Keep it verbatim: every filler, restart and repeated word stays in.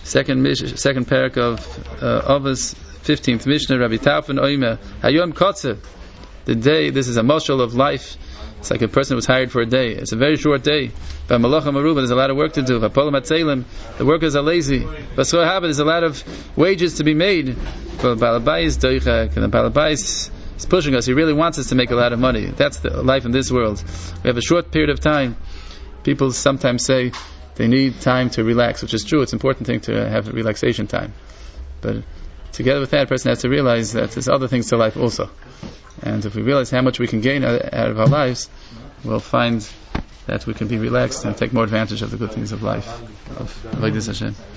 Second mish, second parak of uh, Avos, fifteenth Mishnah. Rabbi Tarfon Oimer Hayom Kotzer. The day. This is a mashal of life. It's like a person who was hired for a day. It's a very short day. But Malacha Maruba, there's a lot of work to do. Vapolam Atzelim, the workers are lazy. Vaschor Haba, there's a lot of wages to be made. But Balabais Doichak, and the Balabais is pushing us. He really wants us to make a lot of money. That's the life in this world. We have a short period of time. People sometimes say they need time to relax, which is true. It's an important thing to have relaxation time. But together with that, a person has to realize that there's other things to life also. And if we realize how much we can gain out of our lives, we'll find that we can be relaxed and take more advantage of the good things of life. Of, of Hashem.